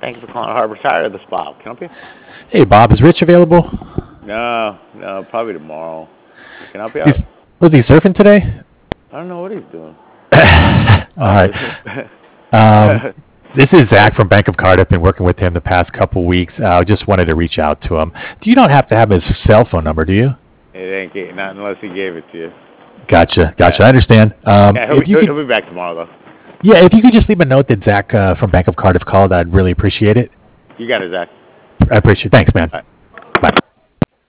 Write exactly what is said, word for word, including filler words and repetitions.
Thank you for calling Harbor Tire. This is Bob. Can I help you? Hey, Bob, is Rich available? No, no, probably tomorrow. Can I help you out? He's, was he surfing today? I don't know what he's doing. All right. Um, this is Zach from Bank of Cardiff. Been working with him the past couple weeks. I uh, just wanted to reach out to him. Do you don't have to have his cell phone number, do you? It ain't get, not unless he gave it to you. Gotcha, gotcha. I understand. Um, Yeah, he'll, if you he'll, could, he'll be back tomorrow though. yeah, if you could just leave a note that Zach uh, from Bank of Cardiff called, I'd really appreciate it. You got it, Zach. I appreciate it. Thanks, man. All right. Bye.